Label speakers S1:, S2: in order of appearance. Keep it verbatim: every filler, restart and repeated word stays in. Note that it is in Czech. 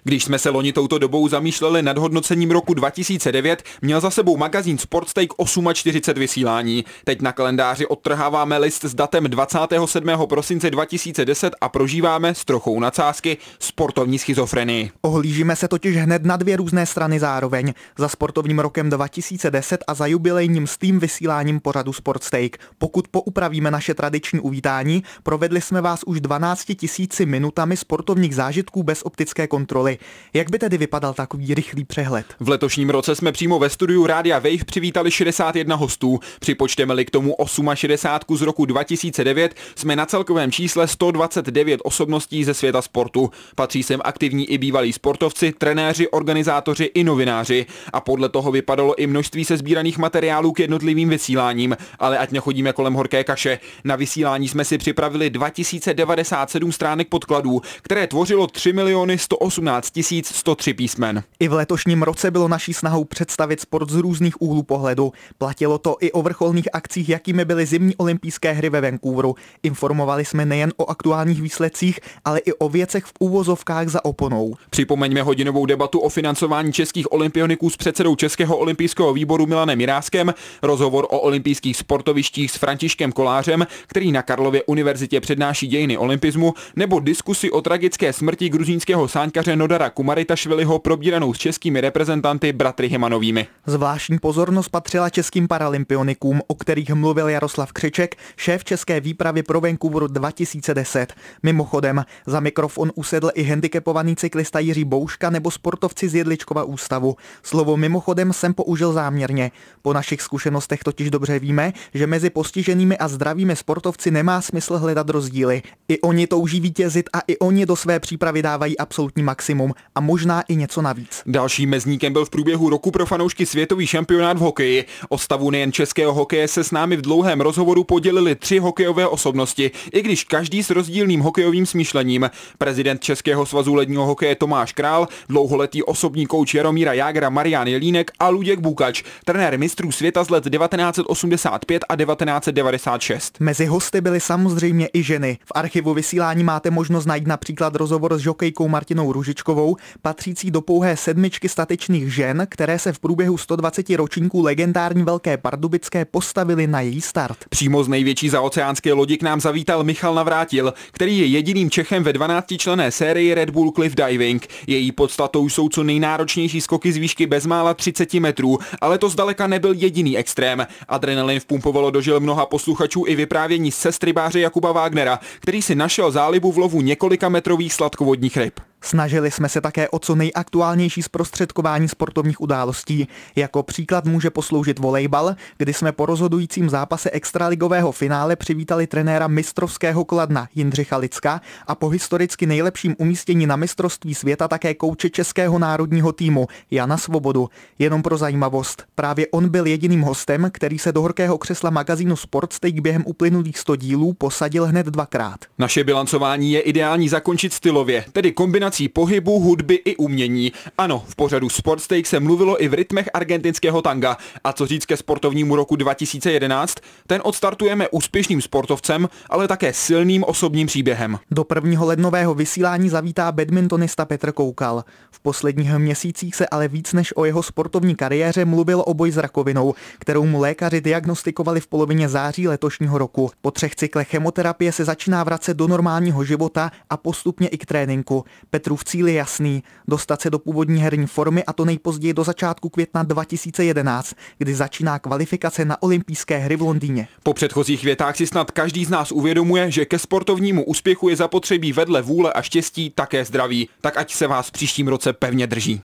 S1: Když jsme se loni touto dobou zamýšleli nad hodnocením roku dva tisíce devět, měl za sebou magazín Sportstake čtyřicet osm vysílání. Teď na kalendáři odtrháváme list s datem dvacátého sedmého prosince dva tisíce deset a prožíváme s trochou nadsázky sportovní schizofrenii.
S2: Ohlížíme se totiž hned na dvě různé strany zároveň. Za sportovním rokem dva tisíce deset a za jubilejním stým vysíláním pořadu Sportstake. Pokud poupravíme naše tradiční uvítání, provedli jsme vás už dvanácti tisíci minutami sportovních zážitků bez optické kontroly. Jak by tedy vypadal takový rychlý přehled?
S1: V letošním roce jsme přímo ve studiu Rádia Wave přivítali šedesát jedna hostů. Připočteme-li k tomu šedesát osm z roku dva tisíce devět, jsme na celkovém čísle sto dvacet devět osobností ze světa sportu. Patří sem aktivní i bývalí sportovci, trenéři, organizátoři i novináři. A podle toho vypadalo i množství sesbíraných materiálů k jednotlivým vysíláním. Ale ať nechodíme kolem horké kaše. Na vysílání jsme si připravili dva tisíce devadesát sedm stránek podkladů, které tvořilo tři miliony sto osmnáct tisíc sto tři písmen.
S2: I v letošním roce bylo naší snahou představit sport z různých úhlů pohledu. Platilo to i o vrcholných akcích, jakými byly zimní olympijské hry ve Vancouveru. Informovali jsme nejen o aktuálních výsledcích, ale i o věcech v úvozovkách za oponou.
S1: Připomeňme hodinovou debatu o financování českých olympioniků s předsedou Českého olympijského výboru Milanem Jiráskem, rozhovor o olympijských sportovištích s Františkem Kolářem, který na Karlově univerzitě přednáší dějiny olympismu, nebo diskusi o tragické smrti gruzínského sáňkaře Nodara Kumaritašviliho probíranou s českými reprezentanty bratry Hemanovými.
S2: Zvláštní pozornost patřila českým paralympionikům, o kterých mluvil Jaroslav Křeček, šéf české výpravy pro Vancouver dva tisíce deset. Mimochodem, za mikrofon usedl i handicapovaný cyklista Jiří Bouška nebo sportovci z Jedličkova ústavu. Slovo mimochodem jsem použil záměrně. Po našich zkušenostech totiž dobře víme, že mezi postiženými a zdravými sportovci nemá smysl hledat rozdíly. I oni touží vítězit a i oni do své přípravy dávají absolutní maximum a možná i něco navíc.
S1: Dalším mezníkem byl v průběhu roku pro fanoušky světový šampionát v hokeji. O stavu nejen českého hokeje se s námi v dlouhém rozhovoru podělili tři hokejové osobnosti, i když každý s rozdílným hokejovým smýšlením. Prezident Českého svazu ledního hokeje Tomáš Král, dlouholetý osobní kouč Jaromíra Jágra Marián Jelínek a Luděk Bukač, trenér mistrů světa z let devatenáct set osmdesát pět a devatenáct set devadesát šest.
S2: Mezi hosty byly samozřejmě i ženy. V archivu vysílání máte možnost najít například rozhovor s žokejkou Martinou Růžičkovou, patřící do pouhé sedmičky statečných žen, které se v průběhu sto dvaceti ročníků legendární Velké Pardubické postavily na její start.
S1: Přímo z největší zaoceánské lodi k nám zavítal Michal Navrátil, který je jediným Čechem ve dvanáctičlenné sérii Red Bull Cliff Diving. Její podstatou jsou co nejnáročnější skoky z výšky bezmála třicet metrů, ale to zdaleka nebyl jediný extrém. Adrenalin vpumpovalo do žil mnoha posluchačů i vyprávění sestrybáře Jakuba Wagnera, který si našel zálibu v lovu několika metrových sladkovodních ryb.
S2: Snažili jsme se také o co nejaktuálnější zprostředkování sportovních událostí. Jako příklad může posloužit volejbal, kdy jsme po rozhodujícím zápase extraligového finále přivítali trenéra mistrovského Kladna Jindřicha Licka a po historicky nejlepším umístění na mistrovství světa také kouče českého národního týmu Jana Svobodu. Jenom pro zajímavost, právě on byl jediným hostem, který se do horkého křesla magazínu Sportstake během uplynulých sto dílů posadil hned dvakrát.
S1: Naše bilancování je ideální zakončit stylově, tedy kombinací pohybu, hudby i umění. Ano, v pořadu Sportstake se mluvilo i v rytmech argentinského tanga. A co říct ke sportovnímu roku dva tisíce jedenáct? Ten odstartujeme úspěšným sportovcem, ale také silným osobním příběhem.
S2: Do prvního lednového vysílání zavítá badmintonista Petr Koukal. V posledních měsících se ale víc než o jeho sportovní kariéře mluvilo o boji s rakovinou, kterou mu lékaři diagnostikovali v polovině září letošního roku. Po třech cyklech chemoterapie se začíná vracet do normálního života a postupně i k tréninku. Petrův cíl je jasný, dostat se do původní herní formy a to nejpozději do začátku května dva tisíce jedenáct, kdy začíná kvalifikace na olympijské hry v Londýně.
S1: Po předchozích větách si snad každý z nás uvědomuje, že ke sportovnímu úspěchu je zapotřebí vedle vůle a štěstí také zdraví. Tak ať se vás v příštím roce pevně drží.